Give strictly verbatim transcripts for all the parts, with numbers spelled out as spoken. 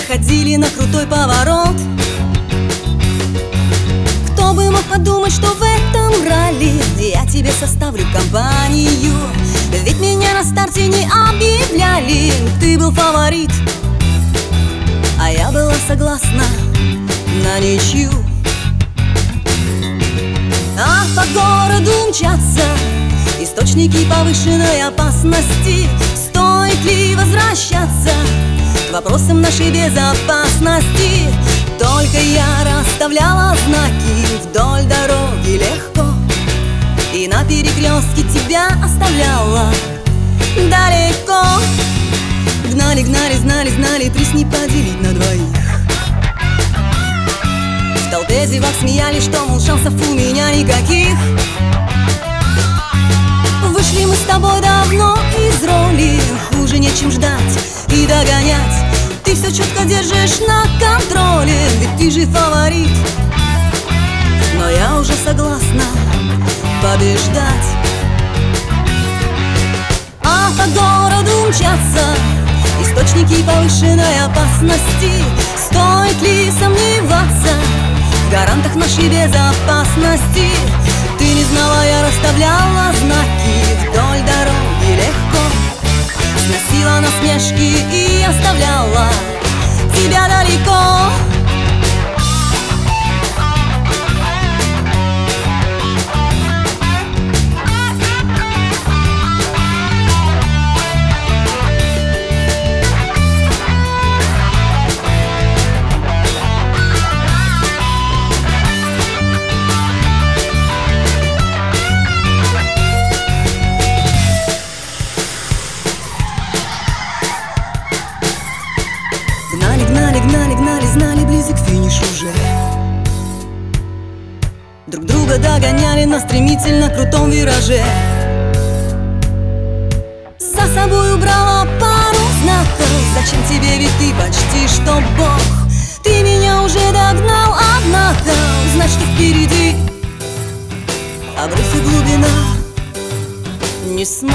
заходили на крутой поворот. Кто бы мог подумать, что в этом ралли я тебе составлю компанию. Ведь меня на старте не объявляли, ты был фаворит, а я была согласна на ничью. А по городу мчатся источники повышенной опасности. Стоит ли возвращаться к вопросам нашей безопасности? Только я расставляла знаки вдоль дороги легко, и на перекрестке тебя оставляла далеко. Гнали, гнали, знали, знали, приз не поделить на двоих. В толпе зевак смеялись, что, мол, шансов у меня никаких. Вышли мы с тобой давно из роли, хуже нечем ждать и догонять. Ты все четко держишь на контроле, ведь ты же фаворит. Но я уже согласна побеждать. А по городу мчатся источники повышенной опасности. Стоит ли сомневаться в гарантах нашей безопасности? Ты не знала, я расставляла знаки вдоль дороги легко, сносила насмешки и оставляла тебя далеко. Гнали, гнали, гнали, гнали, знали, близок финиш уже. Друг друга догоняли на стремительно крутом вираже. За собой убрала пару знаков. Зачем тебе, ведь ты почти что бог. Ты меня уже догнал, однако знать, что впереди обрыв и глубина не смог.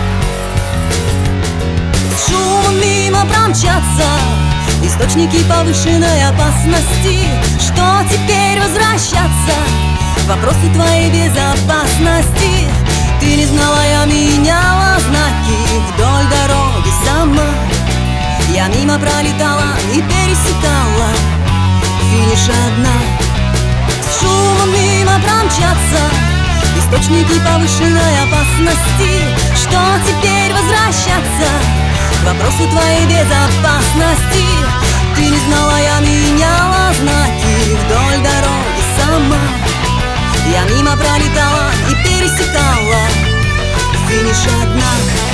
С шумом мимо промчаться источники повышенной опасности. Что теперь возвращаться? Вопросы твоей безопасности. Ты не знала, я меняла знаки вдоль дороги сама. Я мимо пролетала и пересекала финиш одна. С шумом мимо промчаться источники повышенной опасности. Что теперь возвращаться? Вопросы твоей безопасности. Ты не знала, я меняла знаки вдоль дороги сама. Я мимо пролетала и пересекала финиш одна.